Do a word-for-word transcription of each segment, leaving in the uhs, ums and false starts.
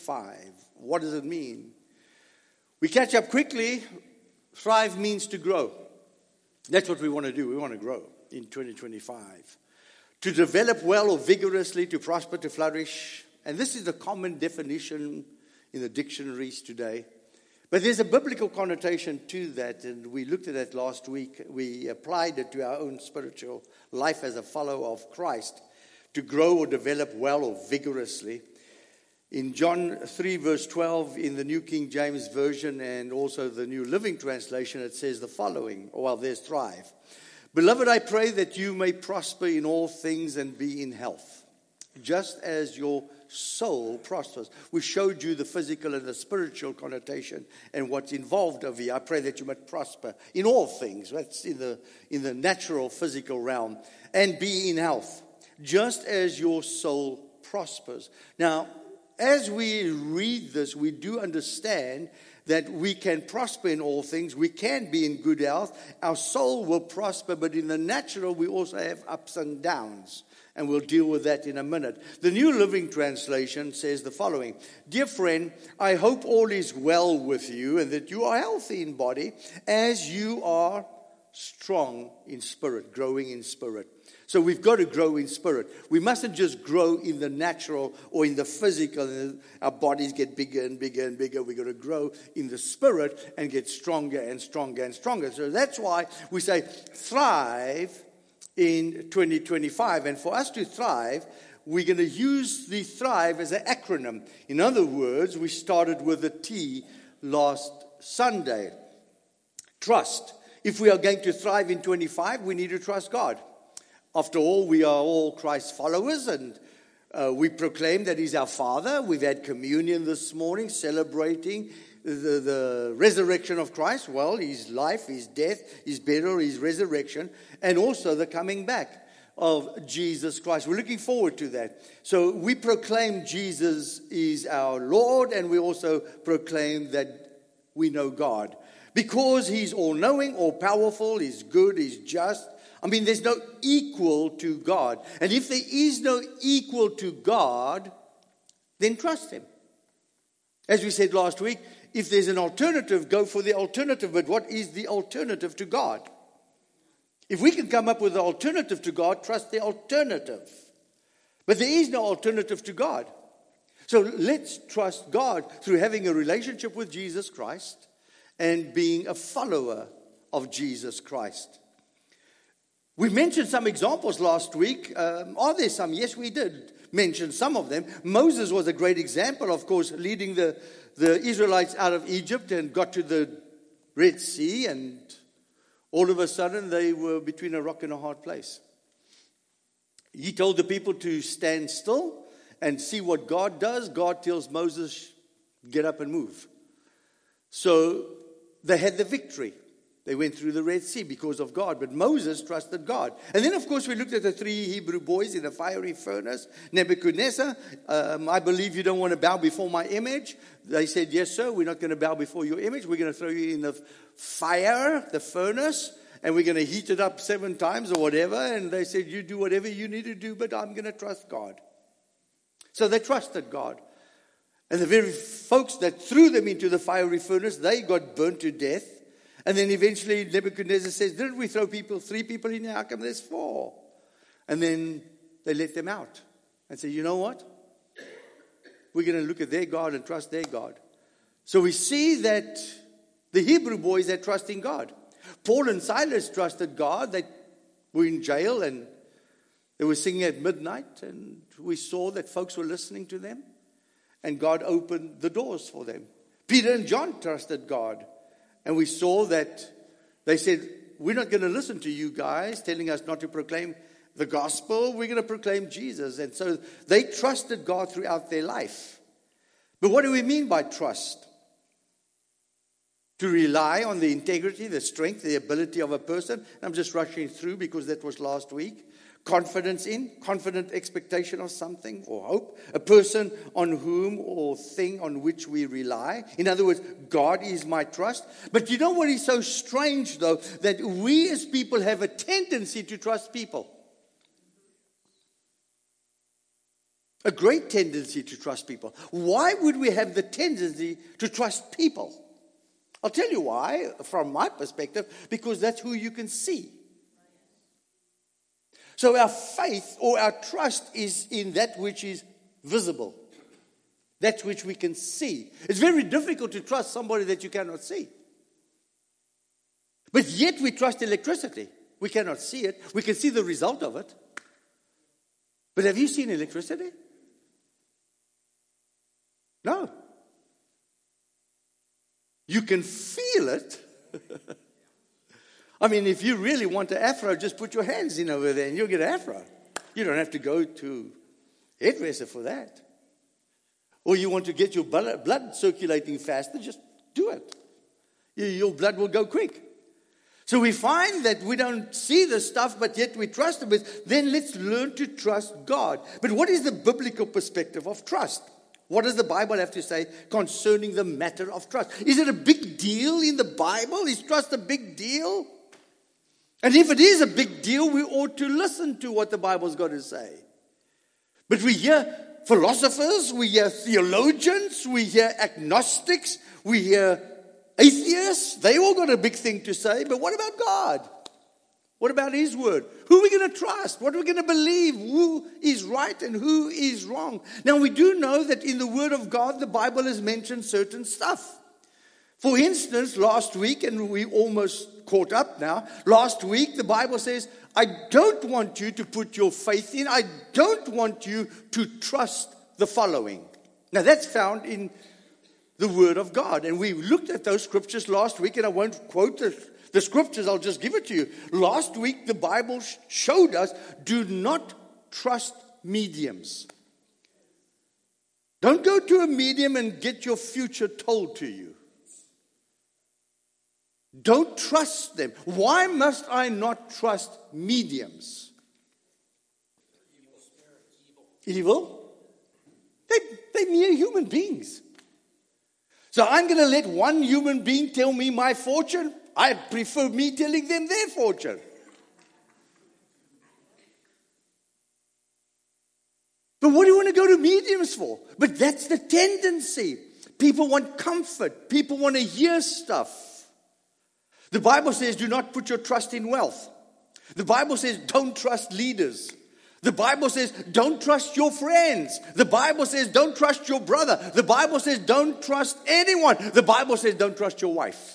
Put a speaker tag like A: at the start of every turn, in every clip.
A: Five. What does it mean? We catch up quickly. Thrive means to grow. That's what we want to do. We want to grow in twenty twenty-five. To develop well or vigorously, to prosper, to flourish. And this is the common definition in the dictionaries today. But there's a biblical connotation to that, and we looked at that last week. We applied it to our own spiritual life as a follower of Christ, to grow or develop well or vigorously. In John three, verse twelve, in the New King James Version and also the New Living Translation, it says the following, well, there's thrive. Beloved, I pray that you may prosper in all things and be in health, just as your soul prospers. We showed you the physical and the spiritual connotation and what's involved over here. I pray that you might prosper in all things. That's in the, in the natural, physical realm. And be in health, just as your soul prospers. Now, as we read this, we do understand that we can prosper in all things. We can be in good health. Our soul will prosper, but in the natural, we also have ups and downs. And we'll deal with that in a minute. The New Living Translation says the following. Dear friend, I hope all is well with you and that you are healthy in body as you are strong in spirit, growing in spirit. So we've got to grow in spirit. We mustn't just grow in the natural or in the physical. Our bodies get bigger and bigger and bigger. We've got to grow in the spirit and get stronger and stronger and stronger. So that's why we say thrive in twenty twenty-five. And for us to thrive, we're going to use the thrive as an acronym. In other words, we started with a T last Sunday. Trust. If we are going to thrive in twenty-five, we need to trust God. After all, we are all Christ followers, and uh, we proclaim that He's our Father. We've had communion this morning, celebrating the, the resurrection of Christ. Well, His life, His death, His burial, His resurrection, and also the coming back of Jesus Christ. We're looking forward to that. So we proclaim Jesus is our Lord, and we also proclaim that we know God. Because He's all-knowing, all-powerful, He's good, He's just. I mean, there's no equal to God. And if there is no equal to God, then trust Him. As we said last week, if there's an alternative, go for the alternative. But what is the alternative to God? If we can come up with an alternative to God, trust the alternative. But there is no alternative to God. So let's trust God through having a relationship with Jesus Christ and being a follower of Jesus Christ. We mentioned some examples last week. Um, are there some? Yes, we did mention some of them. Moses was a great example, of course, leading the, the Israelites out of Egypt and got to the Red Sea, and all of a sudden they were between a rock and a hard place. He told the people to stand still and see what God does. God tells Moses, get up and move. So they had the victory. They went through the Red Sea because of God. But Moses trusted God. And then, of course, we looked at the three Hebrew boys in a fiery furnace. Nebuchadnezzar, um, I believe you don't want to bow before my image. They said, yes, sir, we're not going to bow before your image. We're going to throw you in the fire, the furnace, and we're going to heat it up seven times or whatever. And they said, you do whatever you need to do, but I'm going to trust God. So they trusted God. And the very folks that threw them into the fiery furnace, they got burnt to death. And then eventually Nebuchadnezzar says, didn't we throw people, three people in here? How come there's four? And then they let them out and say, you know what? We're going to look at their God and trust their God. So we see that the Hebrew boys had trust in God. Paul and Silas trusted God. They were in jail and they were singing at midnight. And we saw that folks were listening to them. And God opened the doors for them. Peter and John trusted God. And we saw that they said, we're not going to listen to you guys telling us not to proclaim the gospel. We're going to proclaim Jesus. And so they trusted God throughout their life. But what do we mean by trust? To rely on the integrity, the strength, the ability of a person. I'm just rushing through because that was last week. Confidence in, confident expectation of something or hope. A person on whom or thing on which we rely. In other words, God is my trust. But you know what is so strange, though? That we as people have a tendency to trust people. A great tendency to trust people. Why would we have the tendency to trust people? I'll tell you why, from my perspective, because that's who you can see. So our faith or our trust is in that which is visible. That which we can see. It's very difficult to trust somebody that you cannot see. But yet we trust electricity. We cannot see it. We can see the result of it. But have you seen electricity? No. You can feel it. I mean, if you really want an afro, just put your hands in over there and you'll get an afro. You don't have to go to hairdresser for that. Or you want to get your blood circulating faster, just do it. Your blood will go quick. So we find that we don't see the stuff, but yet we trust Him. Then let's learn to trust God. But what is the biblical perspective of trust? What does the Bible have to say concerning the matter of trust? Is it a big deal in the Bible? Is trust a big deal? And if it is a big deal, we ought to listen to what the Bible's got to say. But we hear philosophers, we hear theologians, we hear agnostics, we hear atheists. They all got a big thing to say. But what about God? What about His Word? Who are we going to trust? What are we going to believe? Who is right and who is wrong? Now, we do know that in the Word of God, the Bible has mentioned certain stuff. For instance, last week, and we almost caught up now, last week the Bible says, I don't want you to put your faith in, I don't want you to trust the following. Now, that's found in the Word of God. And we looked at those scriptures last week, and I won't quote the The scriptures, I'll just give it to you. Last week, the Bible showed us, do not trust mediums. Don't go to a medium and get your future told to you. Don't trust them. Why must I not trust mediums? Evil? Evil? They, they're mere human beings. So I'm going to let one human being tell me my fortune? I prefer me telling them their fortune. But what do you want to go to mediums for? But that's the tendency. People want comfort. People want to hear stuff. The Bible says do not put your trust in wealth. The Bible says don't trust leaders. The Bible says don't trust your friends. The Bible says don't trust your brother. The Bible says don't trust anyone. The Bible says don't trust your wife.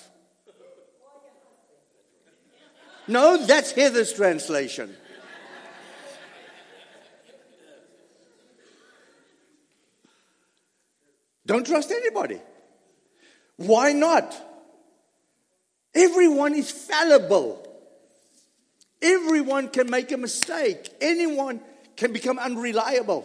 A: No, that's Heather's translation. Don't trust anybody. Why not? Everyone is fallible. Everyone can make a mistake. Anyone can become unreliable.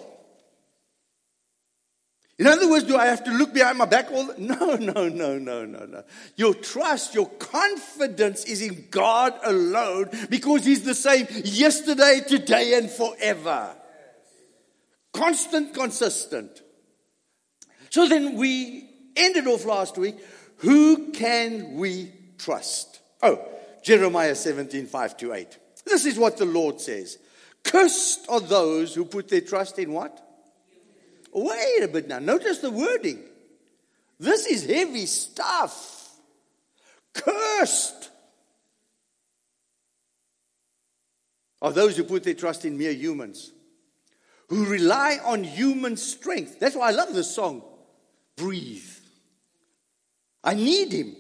A: In other words, do I have to look behind my back all the... No, no, no, no, no, no. Your trust, your confidence is in God alone because He's the same yesterday, today, and forever. Constant, consistent. So then we ended off last week. Who can we trust? Oh, Jeremiah seventeen, five to eight. This is what the Lord says. Cursed are those who put their trust in what? Wait a bit now. Notice the wording. This is heavy stuff. Cursed are those who put their trust in mere humans, who rely on human strength. That's why I love this song. Breathe. I need Him.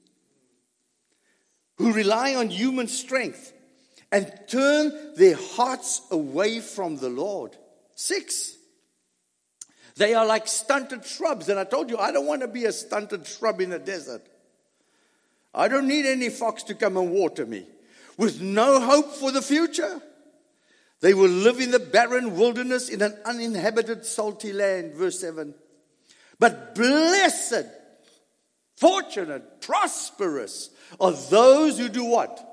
A: Who rely on human strength and turn their hearts away from the Lord. Six. They are like stunted shrubs. And I told you, I don't want to be a stunted shrub in the desert. I don't need any fox to come and water me. With no hope for the future. They will live in the barren wilderness in an uninhabited salty land. Verse seven. But blessed, fortunate, prosperous are those who do what?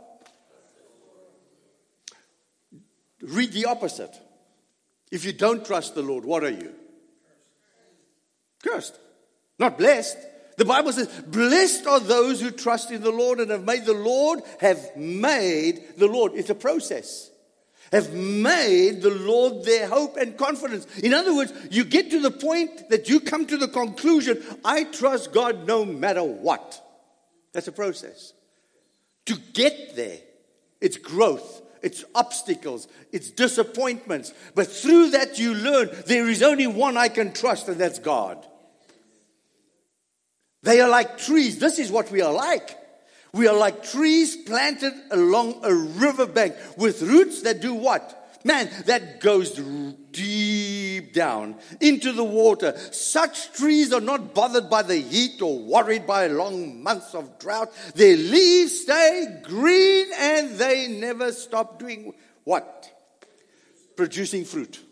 A: Read the opposite. If you don't trust the Lord, what are you? Cursed. Not blessed. The Bible says, blessed are those who trust in the Lord and have made the Lord, have made the Lord. It's a process. have made the Lord their hope and confidence. In other words, you get to the point that you come to the conclusion, I trust God no matter what. That's a process. To get there, it's growth, it's obstacles, it's disappointments. But through that you learn there is only one I can trust, and that's God. They are like trees. This is what we are like. We are like trees planted along a riverbank with roots that do what? Man, that goes deep down into the water. Such trees are not bothered by the heat or worried by long months of drought. Their leaves stay green and they never stop doing what? Producing fruit.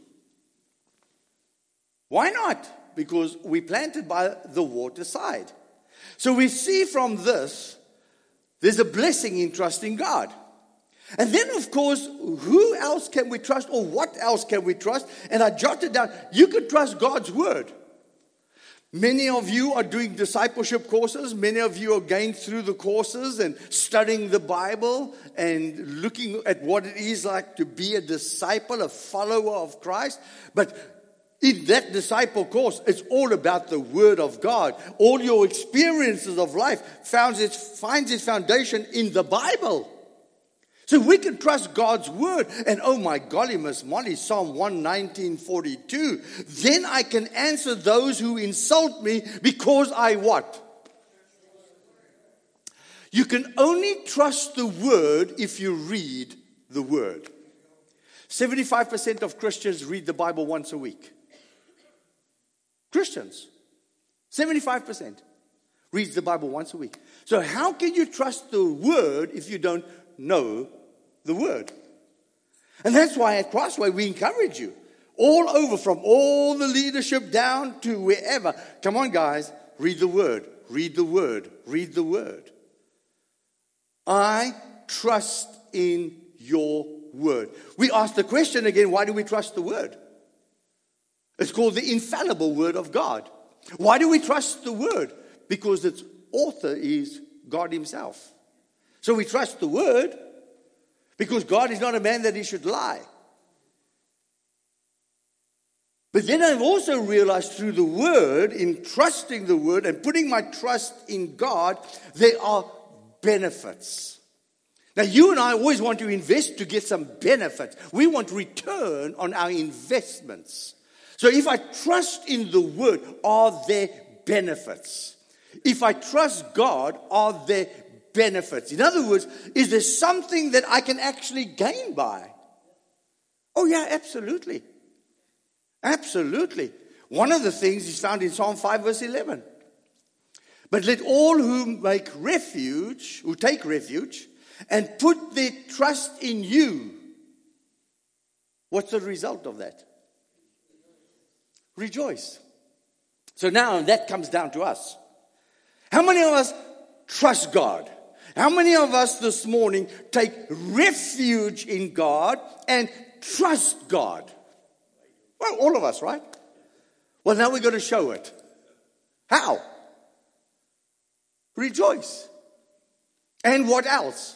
A: Why not? Because we planted by the waterside. So we see from this, there's a blessing in trusting God. And then, of course, who else can we trust, or what else can we trust? And I jotted down, you could trust God's word. Many of you are doing discipleship courses. Many of you are going through the courses and studying the Bible and looking at what it is like to be a disciple, a follower of Christ. But in that disciple course, it's all about the Word of God. All your experiences of life finds its, finds its foundation in the Bible. So we can trust God's Word. And oh my golly, Miss Molly, Psalm one nineteen forty-two. Then I can answer those who insult me because I what? You can only trust the Word if you read the Word. seventy-five percent of Christians read the Bible once a week. Christians, seventy-five percent reads the Bible once a week. So how can you trust the Word if you don't know the Word? And that's why at Crossway we encourage you all over, from all the leadership down to wherever. Come on, guys, read the Word, read the Word, read the Word. I trust in your Word. We ask the question again, why do we trust the Word? It's called the infallible Word of God. Why do we trust the Word? Because its author is God Himself. So we trust the Word because God is not a man that He should lie. But then I've also realized through the Word, in trusting the Word and putting my trust in God, there are benefits. Now, you and I always want to invest to get some benefits. We want return on our investments. So if I trust in the Word, are there benefits? If I trust God, are there benefits? In other words, is there something that I can actually gain by? Oh yeah, absolutely. Absolutely. One of the things is found in Psalm five verse eleven. But let all who make refuge, who take refuge, and put their trust in you. What's the result of that? Rejoice. So now that comes down to us. How many of us trust God? How many of us this morning take refuge in God and trust God? Well, all of us, right? Well, now we're going to show it. How? Rejoice. And what else?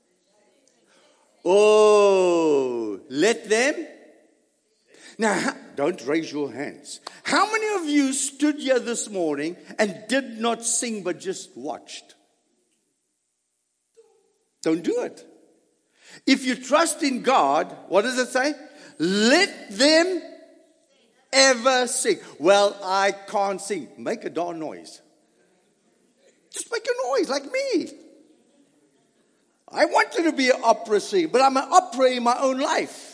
A: Oh, let them. Now, don't raise your hands. How many of you stood here this morning and did not sing but just watched? Don't do it. If you trust in God, what does it say? Let them ever sing. Well, I can't sing. Make a darn noise. Just make a noise like me. I wanted to be an opera singer, but I'm an opera in my own life.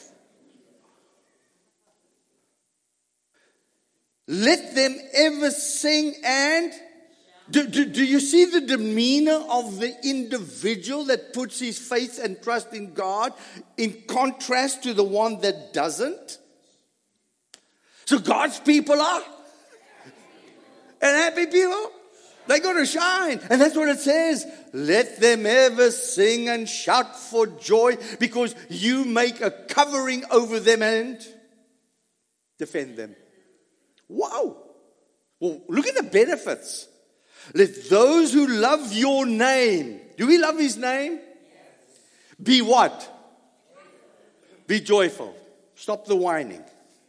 A: Let them ever sing and... Do, do, do you see the demeanor of the individual that puts his faith and trust in God in contrast to the one that doesn't? So God's people are. And happy people, they're going to shine. And that's what it says. Let them ever sing and shout for joy because you make a covering over them and defend them. Wow. Well, look at the benefits. Let those who love your name. Do we love His name? Yes. Be what? Be joyful. Stop the whining.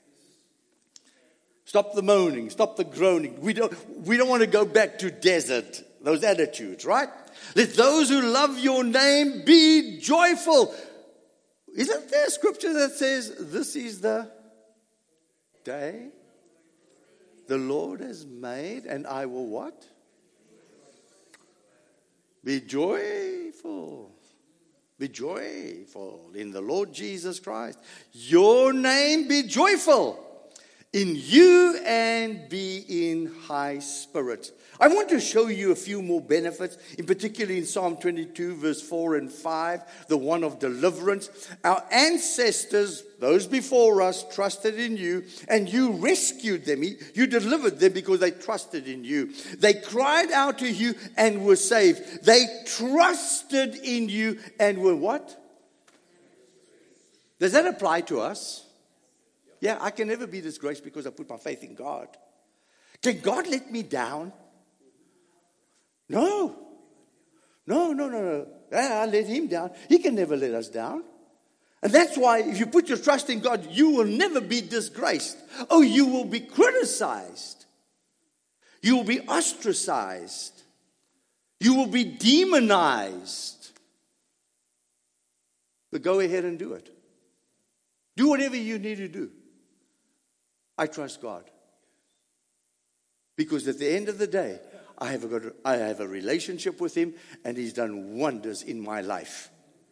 A: Stop the moaning. Stop the groaning. We don't, we don't want to go back to desert, those attitudes, right? Let those who love your name be joyful. Isn't there a scripture that says, this is the day the Lord has made, and I will what? Be joyful. Be joyful in the Lord Jesus Christ. Your name be joyful in you and be in high spirits. I want to show you a few more benefits, in particular in Psalm twenty-two, verse four and five, the one of deliverance. Our ancestors, those before us, trusted in you, and you rescued them. You delivered them because they trusted in you. They cried out to you and were saved. They trusted in you and were what? Does that apply to us? Yeah, I can never be disgraced because I put my faith in God. Can God let me down? No. No, no, no, no. I let him down. He can never let us down. And that's why if you put your trust in God, you will never be disgraced. Oh, you will be criticized. You will be ostracized. You will be demonized. But go ahead and do it. Do whatever you need to do. I trust God. Because at the end of the day, I have, got, I have a relationship with him, and he's done wonders in my life.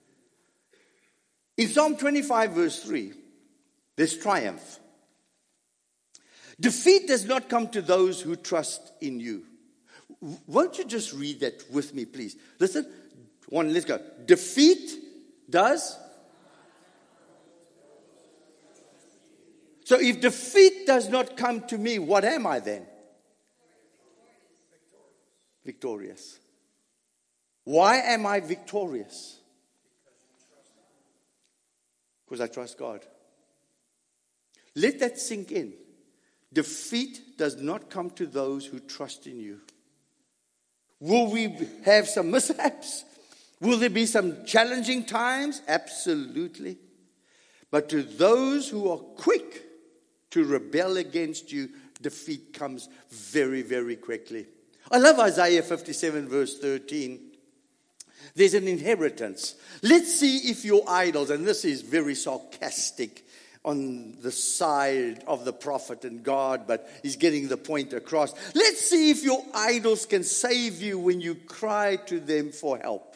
A: In Psalm twenty-five, verse three, there's triumph. Defeat does not come to those who trust in you. Won't you just read that with me, please? Listen. One, let's go. Defeat does... So if defeat does not come to me, what am I then? Victorious. Why am I victorious? Because I trust God. Let that sink in. Defeat does not come to those who trust in you. Will we have some mishaps? Will there be some challenging times? Absolutely. But to those who are quick to rebel against you, defeat comes very, very quickly. I love Isaiah fifty-seven, verse thirteen. There's an inheritance. Let's see if your idols, and this is very sarcastic on the side of the prophet and God, but he's getting the point across. Let's see if your idols can save you when you cry to them for help.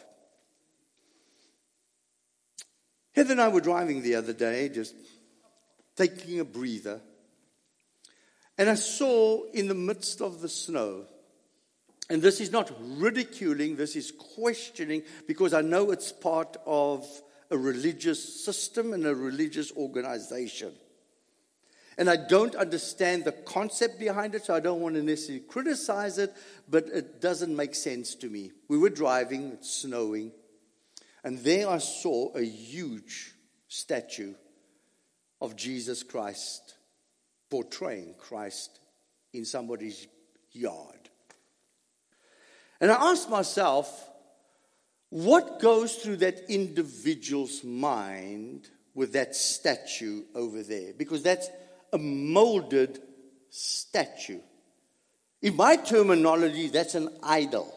A: Heather and I were driving the other day, just taking a breather, and I saw in the midst of the snow, and this is not ridiculing, this is questioning, because I know it's part of a religious system and a religious organization. And I don't understand the concept behind it, so I don't want to necessarily criticize it, but it doesn't make sense to me. We were driving, it's snowing, and there I saw a huge statue of Jesus Christ, portraying Christ in somebody's yard. And I asked myself, what goes through that individual's mind with that statue over there? Because that's a molded statue. In my terminology, that's an idol.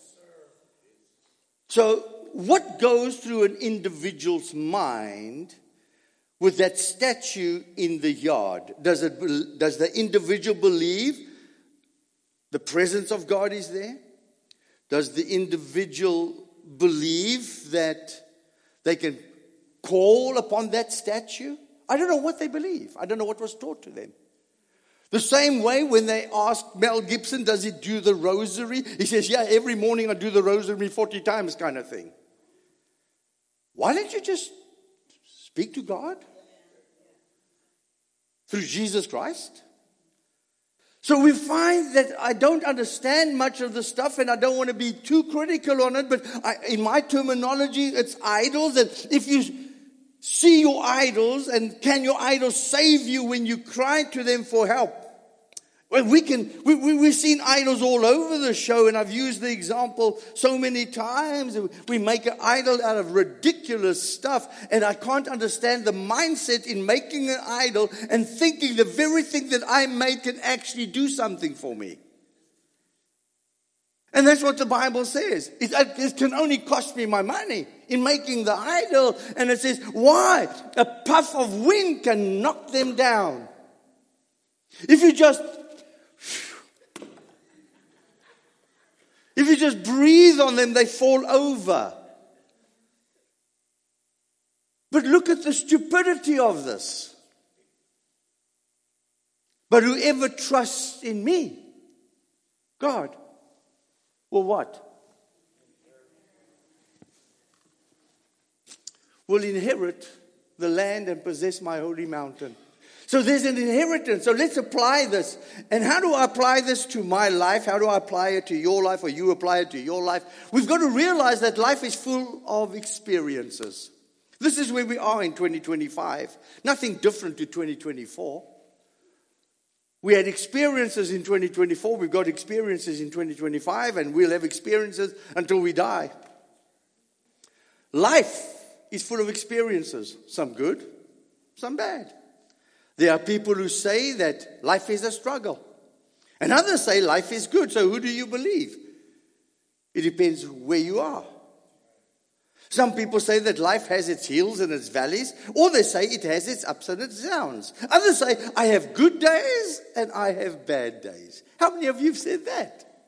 A: So what goes through an individual's mind with that statue in the yard? Does it, does the individual believe the presence of God is there? Does the individual believe that they can call upon that statue? I don't know what they believe. I don't know what was taught to them. The same way when they asked Mel Gibson, does he do the rosary? He says, yeah, every morning I do the rosary forty times kind of thing. Why don't you just speak to God through Jesus Christ? So we find that I don't understand much of the stuff, and I don't want to be too critical on it, but I, in my terminology, it's idols. And if you see your idols, and can your idols save you when you cry to them for help? Well, we can, we, we, we've seen idols all over the show, and I've used the example so many times. We make an idol out of ridiculous stuff, and I can't understand the mindset in making an idol and thinking the very thing that I made can actually do something for me. And that's what the Bible says. It, it can only cost me my money in making the idol. And it says, why? A puff of wind can knock them down. If you just If you just breathe on them, they fall over. But look at the stupidity of this. But whoever trusts in me, God, will what? Will inherit the land and possess my holy mountain. So there's an inheritance. So let's apply this. And how do I apply this to my life? How do I apply it to your life, or you apply it to your life? We've got to realize that life is full of experiences. This is where we are in twenty twenty-five. Nothing different to twenty twenty-four. We had experiences in twenty twenty-four. We've got experiences in twenty twenty-five. And we'll have experiences until we die. Life is full of experiences. Some good, some bad. There are people who say that life is a struggle. And others say life is good. So who do you believe? It depends where you are. Some people say that life has its hills and its valleys. Or they say it has its ups and its downs. Others say, I have good days and I have bad days. How many of you have said that?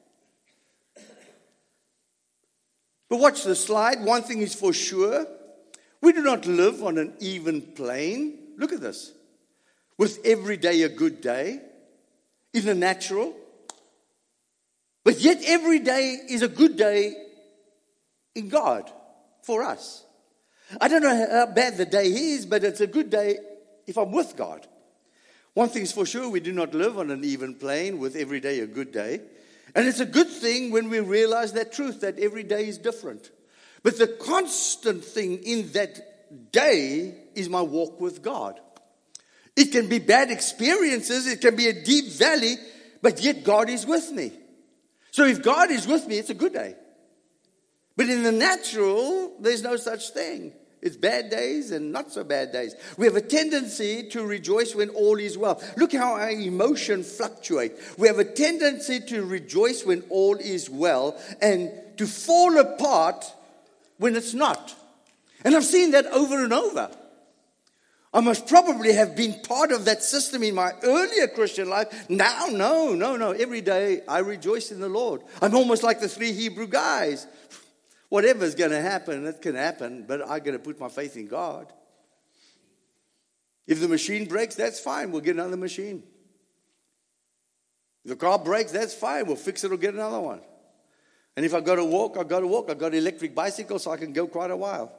A: But watch the slide. One thing is for sure. We do not live on an even plane. Look at this. With every day a good day in the natural. But yet every day is a good day in God for us. I don't know how bad the day is, but it's a good day if I'm with God. One thing is for sure, we do not live on an even plane with every day a good day. And it's a good thing when we realize that truth, that every day is different. But the constant thing in that day is my walk with God. It can be bad experiences. It can be a deep valley, but yet God is with me. So if God is with me, it's a good day. But in the natural, there's no such thing. It's bad days and not so bad days. We have a tendency to rejoice when all is well. Look how our emotion fluctuate. We have a tendency to rejoice when all is well and to fall apart when it's not. And I've seen that over and over. I must probably have been part of that system in my earlier Christian life. Now, no, no, no. Every day I rejoice in the Lord. I'm almost like the three Hebrew guys. Whatever's going to happen, it can happen, but I'm going to put my faith in God. If the machine breaks, that's fine. We'll get another machine. If the car breaks, that's fine. We'll fix it or get another one. And if I've got to walk, I've got to walk. I've got an electric bicycle, so I can go quite a while.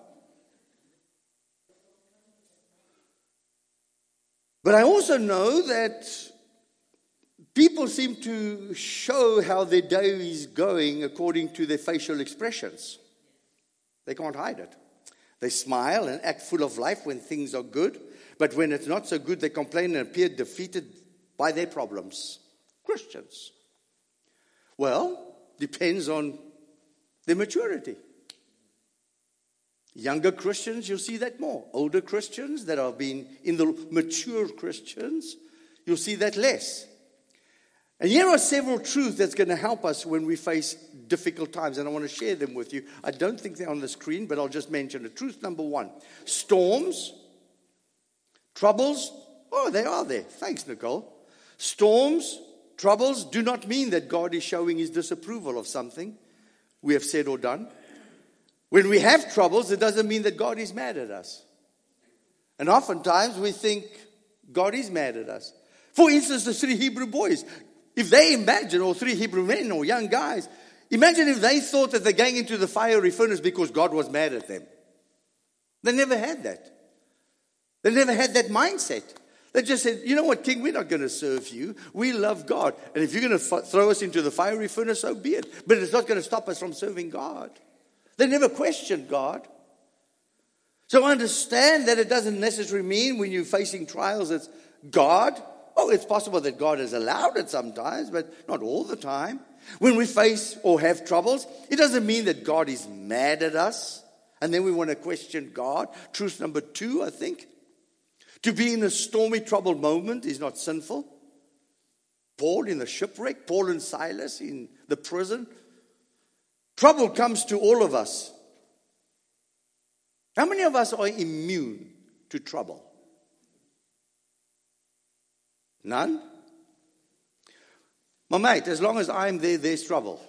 A: But I also know that people seem to show how their day is going according to their facial expressions. They can't hide it. They smile and act full of life when things are good. But when it's not so good, they complain and appear defeated by their problems. Christians. Well, depends on their maturity. Younger Christians, you'll see that more. Older Christians that have been in the mature Christians, you'll see that less. And here are several truths that's going to help us when we face difficult times. And I want to share them with you. I don't think they're on the screen, but I'll just mention it. Truth number one. Storms, troubles. Oh, they are there. Thanks, Nicole. Storms, troubles do not mean that God is showing his disapproval of something we have said or done. When we have troubles, it doesn't mean that God is mad at us. And oftentimes we think God is mad at us. For instance, the three Hebrew boys. If they imagine, or three Hebrew men or young guys, imagine if they thought that they're going into the fiery furnace because God was mad at them. They never had that. They never had that mindset. They just said, you know what, King, we're not going to serve you. We love God. And if you're going to f- throw us into the fiery furnace, so be it. But it's not going to stop us from serving God. They never questioned God. So understand that it doesn't necessarily mean when you're facing trials it's God. Oh, it's possible that God has allowed it sometimes, but not all the time. When we face or have troubles, it doesn't mean that God is mad at us. And then we want to question God. Truth number two, I think. To be in a stormy, troubled moment is not sinful. Paul in the shipwreck, Paul and Silas in the prison. Trouble comes to all of us. How many of us are immune to trouble? None? My mate, as long as I'm there, there's trouble.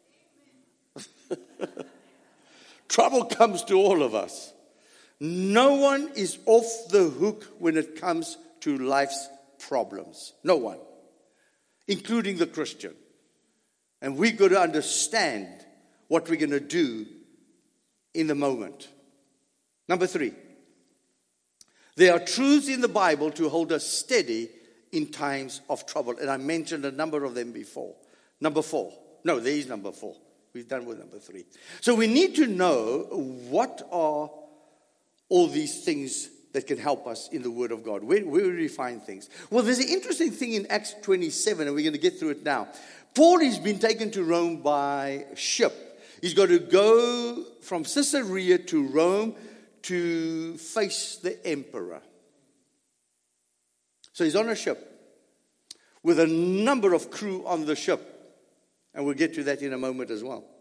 A: Trouble comes to all of us. No one is off the hook when it comes to life's problems. No one. Including the Christian. And we've got to understand what we're going to do in the moment. Number three. There are truths in the Bible to hold us steady in times of trouble. And I mentioned a number of them before. Number four. No, there is number four. We've done with number three. So we need to know what are all these things that can help us in the Word of God. Where, where do we find things? Well, there's an interesting thing in Acts twenty-seven, and we're going to get through it now. Paul has been taken to Rome by ship. He's got to go from Caesarea to Rome to face the emperor. So he's on a ship with a number of crew on the ship. And we'll get to that in a moment as well.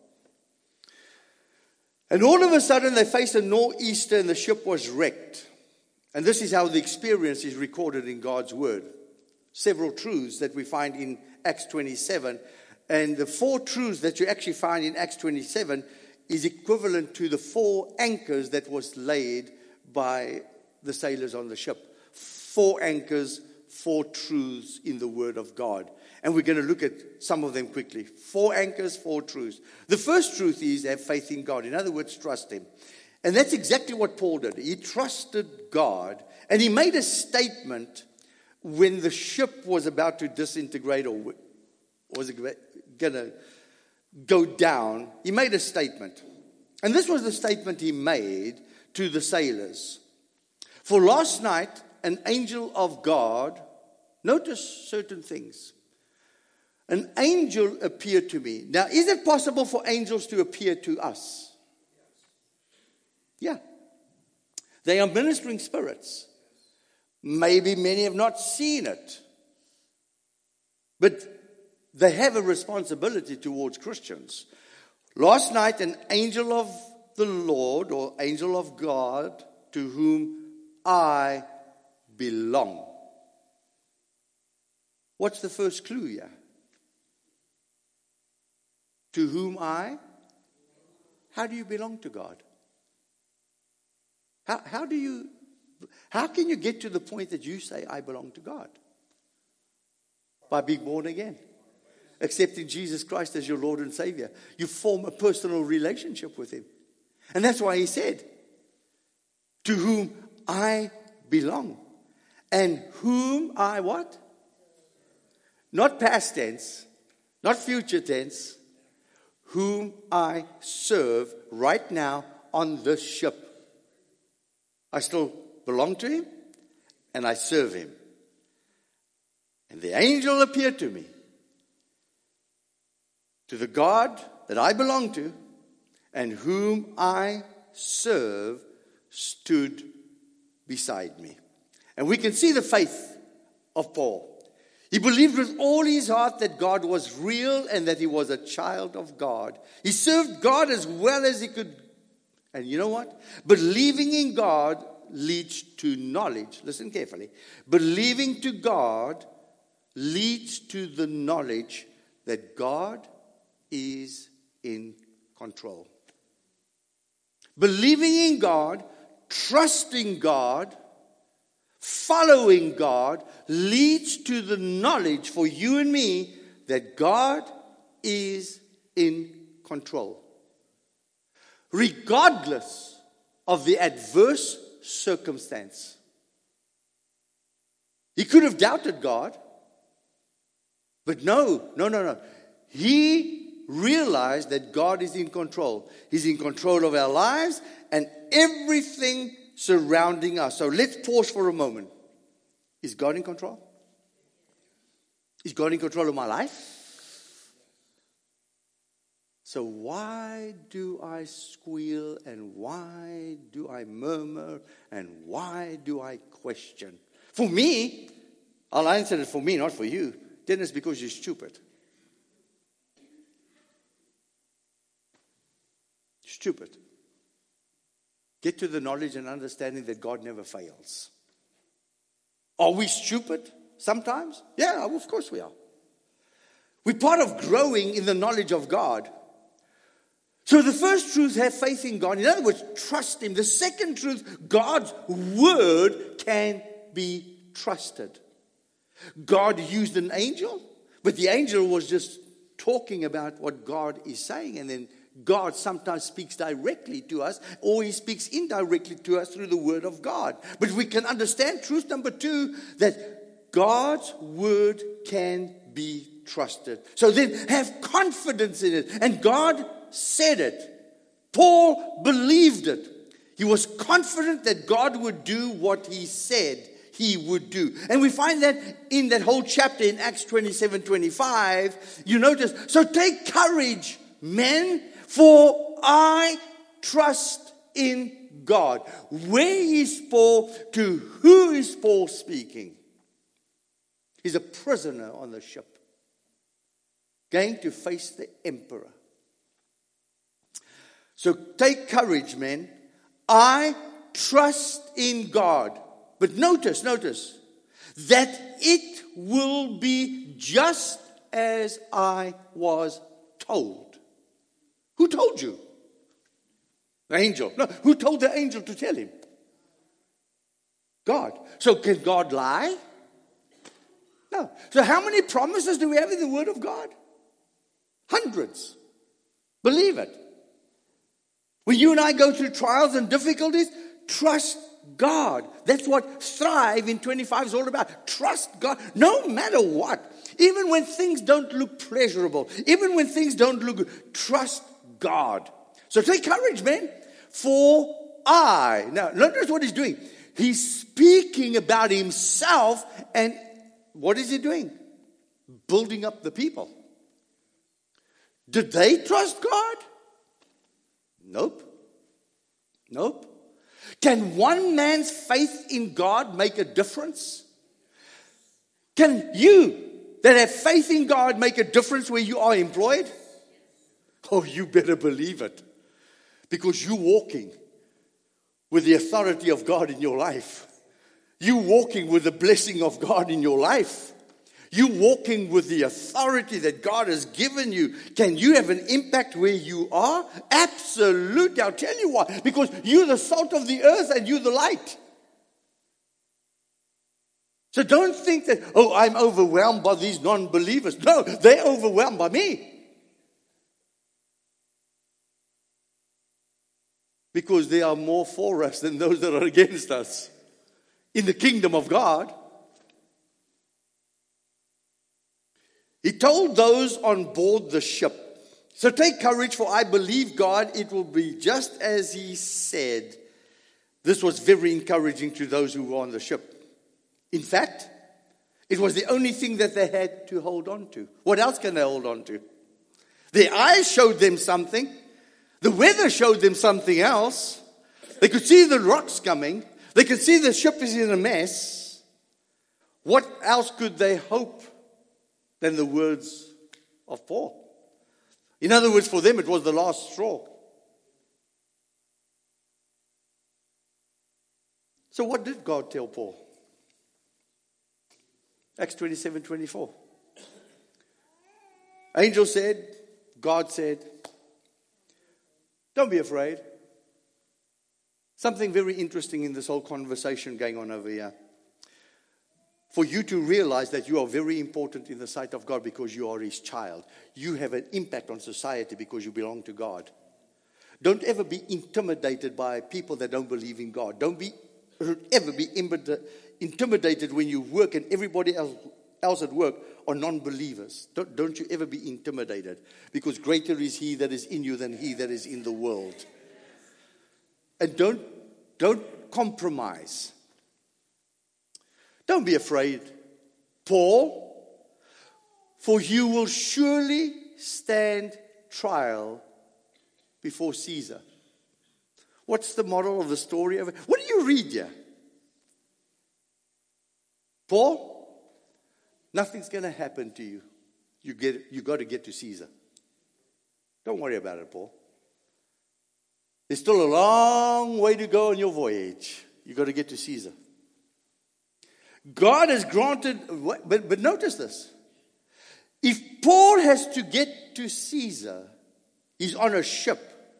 A: And all of a sudden they faced a nor'easter and the ship was wrecked. And this is how the experience is recorded in God's Word. Several truths that we find in Acts twenty-seven. And the four truths that you actually find in Acts twenty-seven is equivalent to the four anchors that was laid by the sailors on the ship. Four anchors, four truths in the Word of God. And we're going to look at some of them quickly. Four anchors, four truths. The first truth is have faith in God. In other words, trust Him. And that's exactly what Paul did. He trusted God. And he made a statement when the ship was about to disintegrate or was going to go down. He made a statement. And this was the statement he made to the sailors. For last night, an angel of God, notice certain things. An angel appeared to me. Now, is it possible for angels to appear to us? Yeah. They are ministering spirits. Maybe many have not seen it. But they have a responsibility towards Christians. Last night, an angel of the Lord, or angel of God, to whom I belong. What's the first clue here? To whom I? How do you belong to God? How, how do you, how can you get to the point that you say, I belong to God? By being born again. Accepting Jesus Christ as your Lord and Savior. You form a personal relationship with Him. And that's why He said, to whom I belong. And whom I what? Not past tense. Not future tense. Whom I serve right now on this ship. I still belong to Him and I serve Him. And the angel appeared to me, to the God that I belong to and whom I serve stood beside me. And we can see the faith of Paul. He believed with all his heart that God was real and that he was a child of God. He served God as well as he could. And you know what? Believing in God leads to knowledge. Listen carefully. Believing to God leads to the knowledge that God is in control. Believing in God, trusting God, following God leads to the knowledge for you and me that God is in control. Regardless of the adverse circumstance. He could have doubted God. But no, no, no, no. He realized that God is in control. He's in control of our lives and everything surrounding us. So let's pause for a moment. Is God in control? Is God in control of my life? So why do I squeal and why do I murmur and why do I question? For me, I'll answer it for me, not for you. Then it's because you're stupid. Stupid. Get to the knowledge and understanding that God never fails. Are we stupid sometimes? Yeah, of course we are. We're part of growing in the knowledge of God. So the first truth, have faith in God. In other words, trust Him. The second truth, God's word can be trusted. God used an angel, but the angel was just talking about what God is saying. And then God sometimes speaks directly to us, or He speaks indirectly to us through the word of God. But we can understand truth number two, that God's word can be trusted. So then have confidence in it. And God said it. Paul believed it. He was confident that God would do what He said He would do. And we find that in that whole chapter in Acts twenty-seven twenty-five. You notice, so take courage, men, for I trust in God. Where is Paul? To who is Paul speaking? He's a prisoner on the ship, going to face the emperor. So take courage, men. I trust in God. But notice, notice, that it will be just as I was told. Who told you? The angel. No, who told the angel to tell him? God. So can God lie? No. So how many promises do we have in the Word of God? Hundreds. Believe it. When you and I go through trials and difficulties, trust God. That's what Thrive in twenty-five is all about. Trust God no matter what. Even when things don't look pleasurable. Even when things don't look good. Trust God. So take courage, man. For I. Now, notice what he's doing. He's speaking about himself, and what is he doing? Building up the people. Did they trust God? Nope. Nope. Can one man's faith in God make a difference? Can you that have faith in God make a difference where you are employed? Oh, you better believe it. Because you're walking with the authority of God in your life. You're walking with the blessing of God in your life. You're walking with the authority that God has given you. Can you have an impact where you are? Absolutely. I'll tell you why. Because you're the salt of the earth and you're the light. So don't think that, oh, I'm overwhelmed by these non-believers. No, they're overwhelmed by me. Because there are more for us than those that are against us in the kingdom of God. He told those on board the ship, so take courage, for I believe God, it will be just as He said. This was very encouraging to those who were on the ship. In fact, it was the only thing that they had to hold on to. What else can they hold on to? Their eyes showed them something. The weather showed them something else. They could see the rocks coming. They could see the ship is in a mess. What else could they hope than the words of Paul? In other words, for them it was the last straw. So what did God tell Paul? Acts twenty-seven twenty-four. Angel said, God said, don't be afraid. Something very interesting in this whole conversation going on over here. For you to realize that you are very important in the sight of God because you are His child. You have an impact on society because you belong to God. Don't ever be intimidated by people that don't believe in God. Don't be ever be intimidated when you work and everybody else, else at work are non-believers. Don't, don't you ever be intimidated, because greater is He that is in you than he that is in the world. And don't, don't compromise. Don't be afraid. Paul, For you will surely stand trial before Caesar. What's the moral of the story of it? What do you read here? Paul, nothing's going to happen to you. You get, you got to get to Caesar. Don't worry about it, Paul. There's still a long way to go on your voyage. You got to get to Caesar. God has granted, but, but notice this. If Paul has to get to Caesar, he's on a ship.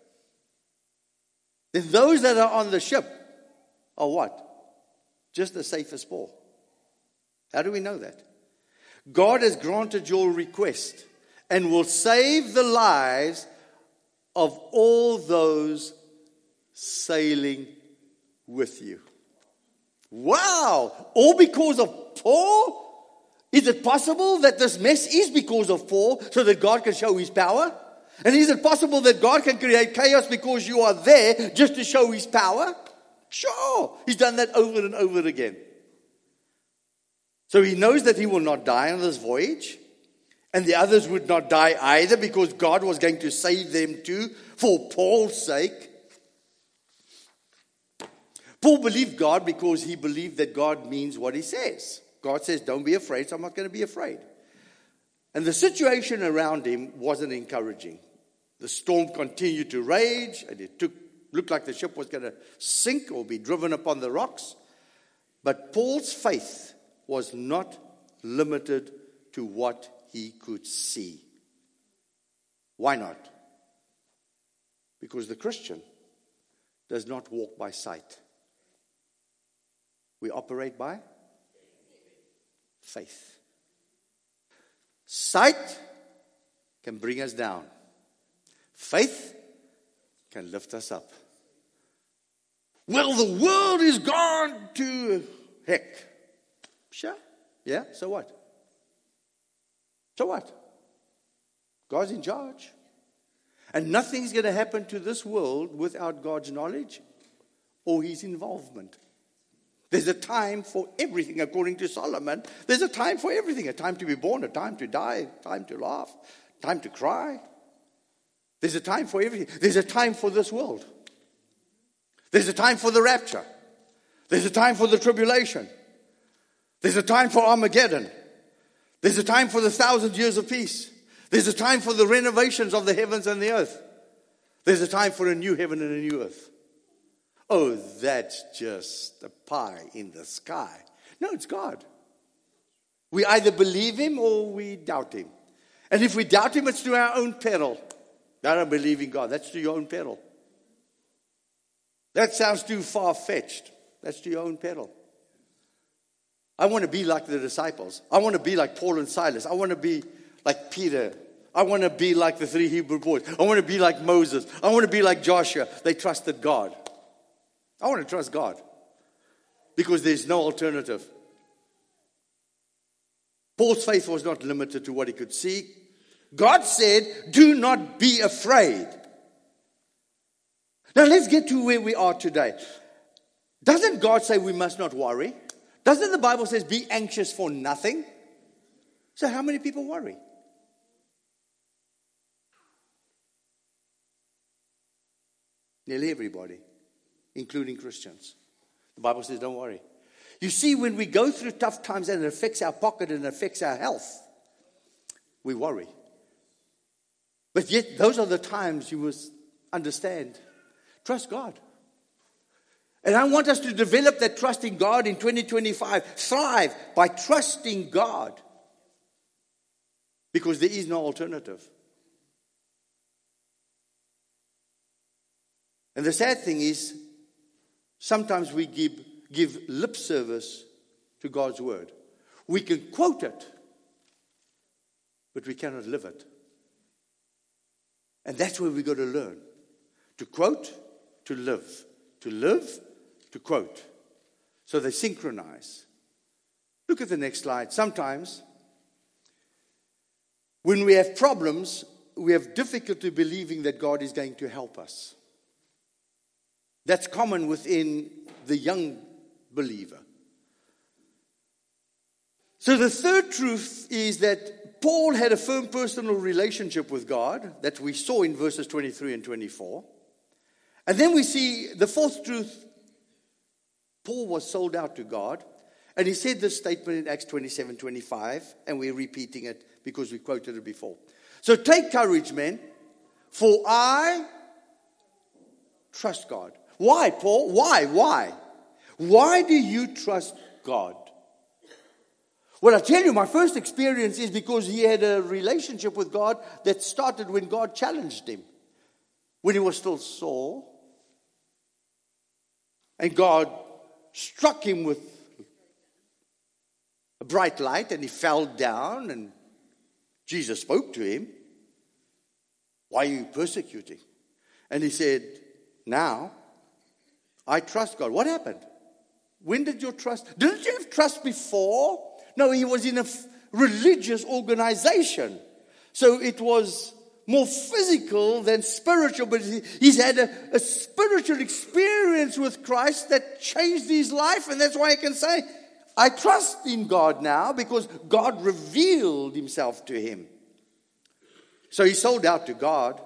A: Then those that are on the ship are what? Just as safe as Paul. How do we know that? God has granted your request and will save the lives of all those sailing with you. Wow! All because of Paul? Is it possible that this mess is because of Paul so that God can show his power? And is it possible that God can create chaos because you are there just to show his power? Sure! He's done that over and over again. So he knows that he will not die on this voyage. And the others would not die either because God was going to save them too for Paul's sake. Paul believed God because he believed that God means what he says. God says, don't be afraid, so I'm not going to be afraid. And the situation around him wasn't encouraging. The storm continued to rage, and it took, looked like the ship was going to sink or be driven upon the rocks. But Paul's faith was not limited to what he could see. Why not? Because the Christian does not walk by sight. We operate by faith. Sight can bring us down. Faith can lift us up. Well, the world is gone to heck. Sure. Yeah, so what? So what? God's in charge. And nothing's going to happen to this world without God's knowledge or his involvement. There's a time for everything, according to Solomon. There's a time for everything. A time to be born, a time to die, a time to laugh, a time to cry. There's a time for everything. There's a time for this world. There's a time for the rapture. There's a time for the tribulation. There's a time for Armageddon. There's a time for the thousand years of peace. There's a time for the renovations of the heavens and the earth. There's a time for a new heaven and a new earth. Oh, that's just a pie in the sky. No, it's God. We either believe him or we doubt him. And if we doubt him, it's to our own peril. I don't believe in God. That's to your own peril. That sounds too far-fetched. That's to your own peril. I want to be like the disciples. I want to be like Paul and Silas. I want to be like Peter. I want to be like the three Hebrew boys. I want to be like Moses. I want to be like Joshua. They trusted God. I want to trust God because there's no alternative. Paul's faith was not limited to what he could see. God said, do not be afraid. Now let's get to where we are today. Doesn't God say we must not worry? Doesn't the Bible say be anxious for nothing? So how many people worry? Nearly everybody, including Christians. The Bible says don't worry. You see, when we go through tough times and it affects our pocket and it affects our health, we worry. But yet, those are the times you must understand. Trust God. And I want us to develop that trust in God in twenty twenty-five. Thrive by trusting God. Because there is no alternative. And the sad thing is, sometimes we give, give lip service to God's word. We can quote it, but we cannot live it. And that's where we got to learn. To quote, to live. To live, to quote. So they synchronize. Look at the next slide. Sometimes, when we have problems, we have difficulty believing that God is going to help us. That's common within the young believer. So the third truth is that Paul had a firm personal relationship with God that we saw in verses twenty-three and twenty-four. And then we see the fourth truth. Paul was sold out to God. And he said this statement in Acts twenty-seven twenty-five. And we're repeating it because we quoted it before. So take courage, men, for I trust God. Why, Paul? Why? Why? Why do you trust God? Well, I tell you, my first experience is because he had a relationship with God that started when God challenged him. When he was still Saul. And God struck him with a bright light and he fell down and Jesus spoke to him. Why are you persecuting? And he said, now I trust God. What happened? When did your trust? Didn't you have trust before? No, he was in a f- religious organization. So it was more physical than spiritual. But he, he's had a, a spiritual experience with Christ that changed his life. And that's why I can say, I trust in God now because God revealed himself to him. So he sold out to God.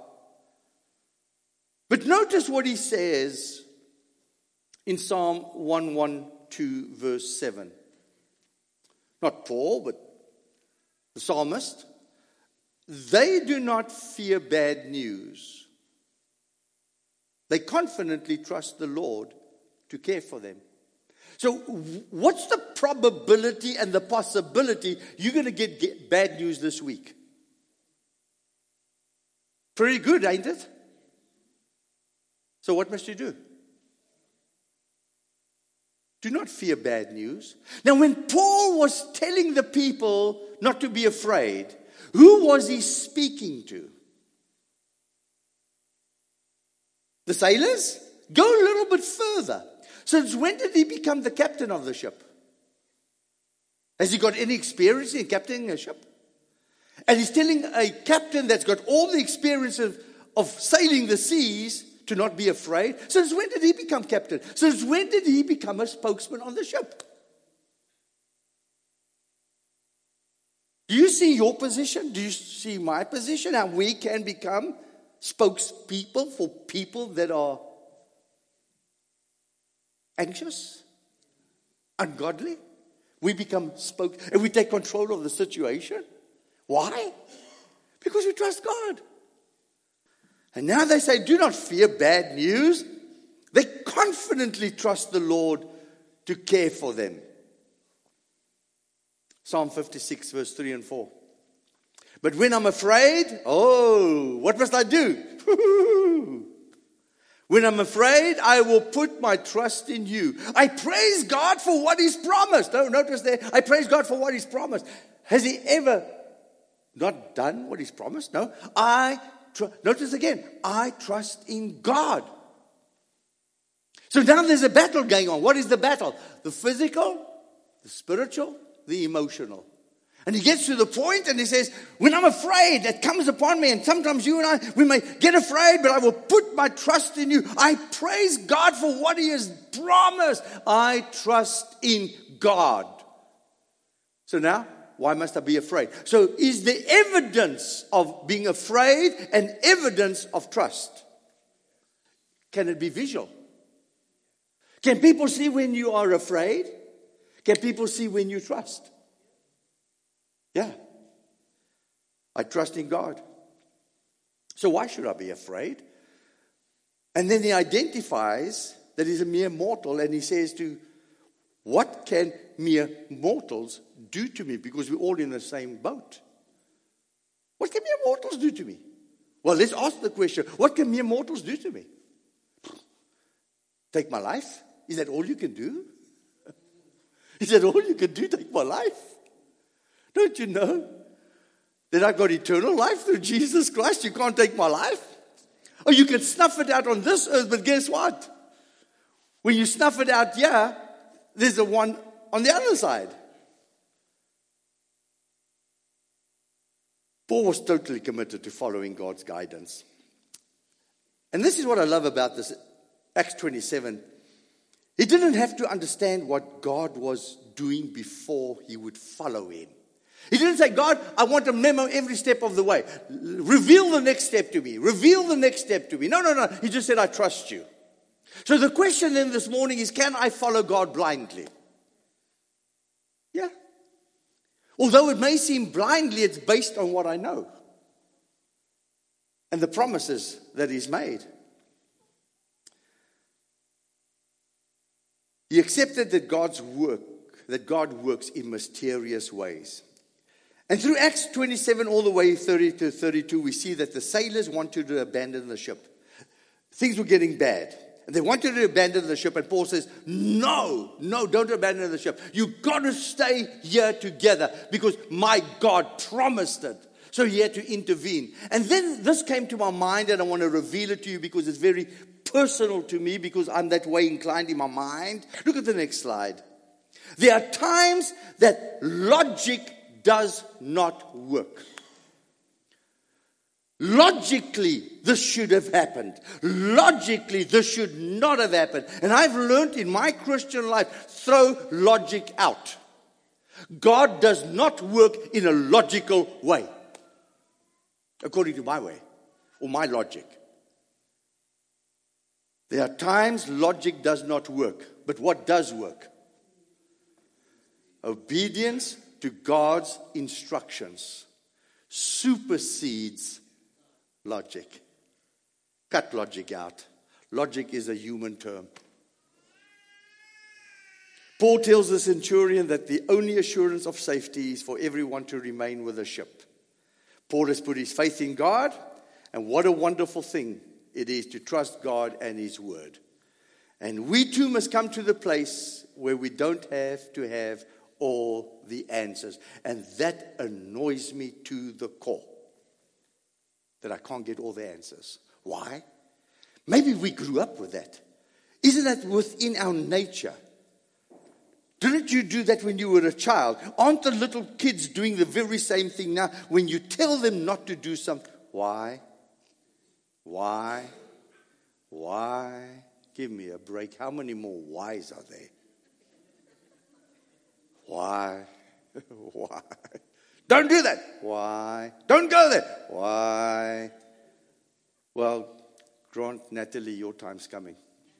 A: But notice what he says in Psalm one twelve, verse seven. Not Paul, but the psalmist. They do not fear bad news. They confidently trust the Lord to care for them. So what's the probability and the possibility you're going to get, get bad news this week? Pretty good, ain't it? So what must you do? Do not fear bad news. Now, when Paul was telling the people not to be afraid, who was he speaking to? The sailors? Go a little bit further. Since when did he become the captain of the ship? Has he got any experience in captaining a ship? And he's telling a captain that's got all the experience of, of sailing the seas to not be afraid. Since when did he become captain? Since when did he become a spokesman on the ship? Do you see your position? Do you see my position? How we can become spokespeople for people that are anxious, ungodly? We become spoke, and we take control of the situation. Why? Because we trust God. And now they say, do not fear bad news. They confidently trust the Lord to care for them. Psalm fifty-six, verse three and four. But when I'm afraid, oh, what must I do? When I'm afraid, I will put my trust in you. I praise God for what he's promised. No, notice there, I praise God for what he's promised. Has he ever not done what he's promised? No. I tr- notice again, I trust in God. So now there's a battle going on. What is the battle? The physical, the spiritual, the emotional. And he gets to the point and he says, when I'm afraid, that comes upon me, and sometimes you and I, we may get afraid, but I will put my trust in you. I praise God for what he has promised. I trust in God. So now, why must I be afraid? So is there evidence of being afraid and evidence of trust? Can it be visual? Can people see when you are afraid? Can people see when you trust? Yeah. I trust in God. So why should I be afraid? And then he identifies that he's a mere mortal, and he says to, what can mere mortals do to me? Because we're all in the same boat. What can mere mortals do to me? Well, let's ask the question, what can mere mortals do to me? Take my life? Is that all you can do? Is that all you can do? Take my life? Don't you know that I've got eternal life through Jesus Christ? You can't take my life. Or you can snuff it out on this earth, but guess what? When you snuff it out here, there's the one on the other side. Paul was totally committed to following God's guidance. And this is what I love about this, Acts twenty-seven. He didn't have to understand what God was doing before he would follow him. He didn't say, God, I want a memo every step of the way. Reveal the next step to me. Reveal the next step to me. No, no, no. He just said, I trust you. So the question then this morning is, can I follow God blindly? Yeah. Although it may seem blindly, it's based on what I know and the promises that He's made. He accepted that God's work, that God works in mysterious ways. And through Acts twenty-seven all the way thirty to thirty-two, we see that the sailors wanted to abandon the ship. Things were getting bad. And they wanted to abandon the ship. And Paul says, no, no, don't abandon the ship. You've got to stay here together because my God promised it. So he had to intervene. And then this came to my mind, and I want to reveal it to you because it's very personal to me, because I'm that way inclined in my mind. Look at the next slide. There are times that logic does not work. Logically, this should have happened. Logically, this should not have happened. And I've learned in my Christian life, throw logic out. God does not work in a logical way, according to my way or my logic. There are times logic does not work, but what does work? Obedience to God's instructions supersedes logic. Cut logic out. Logic is a human term. Paul tells the centurion that the only assurance of safety is for everyone to remain with the ship. Paul has put his faith in God, and what a wonderful thing it is to trust God and His word. And we too must come to the place where we don't have to have all the answers. And that annoys me to the core, that I can't get all the answers. Why? Maybe we grew up with that. Isn't that within our nature? Didn't you do that when you were a child? Aren't the little kids doing the very same thing now? When you tell them not to do something, why? Why? Why? Give me a break. How many more whys are there? Why? Why? Don't do that. Why? Don't go there. Why? Well, Grant, Natalie, your time's coming.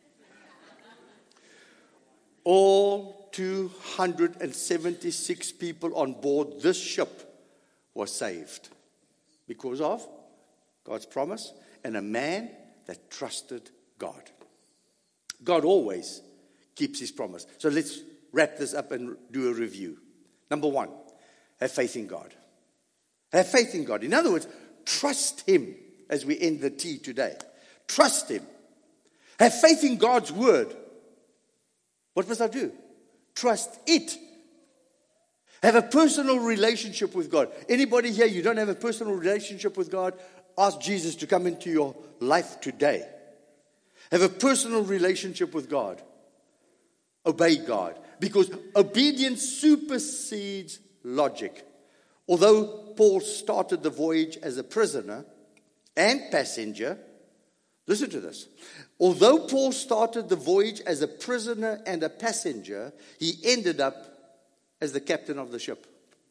A: All two hundred seventy-six people on board this ship were saved because of God's promise and a man that trusted God. God always keeps His promise. So let's wrap this up and do a review. Number one, have faith in God. Have faith in God. In other words, trust Him as we end the tea today. Trust Him. Have faith in God's word. What must I do? Trust it. Have a personal relationship with God. Anybody here, you don't have a personal relationship with God? Ask Jesus to come into your life today. Have a personal relationship with God. Obey God. Because obedience supersedes logic. Although Paul started the voyage as a prisoner and passenger, listen to this. Although Paul started the voyage as a prisoner and a passenger, he ended up as the captain of the ship.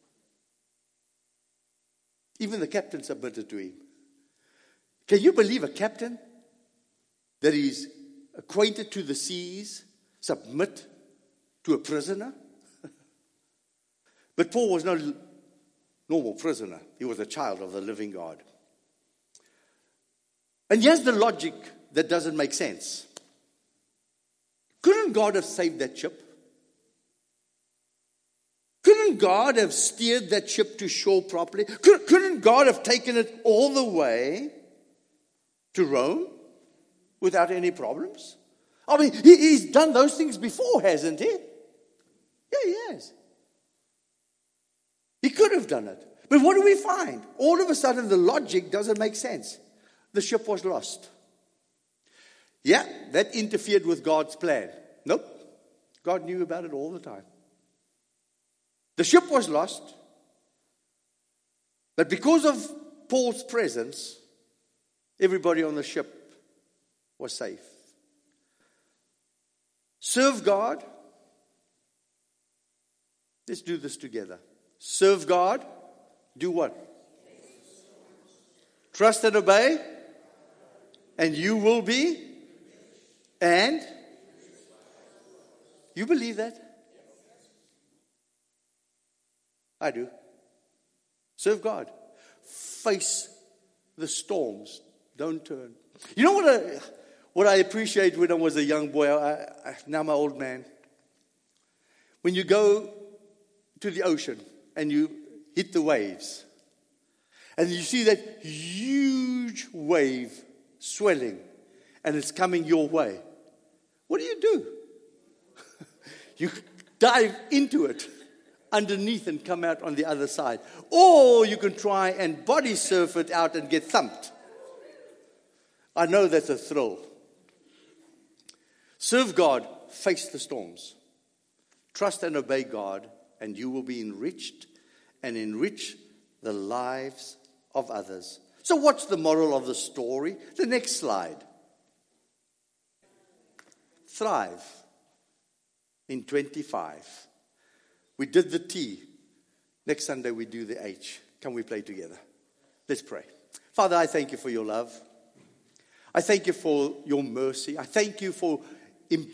A: Even the captain submitted to him. Can you believe a captain that is acquainted to the seas submit to a prisoner? But Paul was no normal prisoner. He was a child of the living God. And here's the logic that doesn't make sense. Couldn't God have saved that ship? Couldn't God have steered that ship to shore properly? Couldn't God have taken it all the way to Rome without any problems? I mean, he, he's done those things before, hasn't he? Yeah, he has. He could have done it. But what do we find? All of a sudden, the logic doesn't make sense. The ship was lost. Yeah, that interfered with God's plan. Nope. God knew about it all the time. The ship was lost. But because of Paul's presence, everybody on the ship was safe. Serve God. Let's do this together. serve God, do what? Trust and obey, and you will be, and you believe that? I do. Serve God. Face the storms. Don't turn. You know what I, what I appreciate when I was a young boy, I, I, now I'm an old man. When you go to the ocean and you hit the waves, and you see that huge wave swelling, and it's coming your way, what do you do? You dive into it underneath and come out on the other side. Or you can try and body surf it out and get thumped. I know that's a thrill. Serve God, face the storms. Trust and obey God, and you will be enriched and enrich the lives of others. So what's the moral of the story? The next slide. Thrive in twenty-five. We did the T. Next Sunday we do the H. Can we play together? Let's pray. Father, I thank you for your love. I thank you for your mercy. I thank you for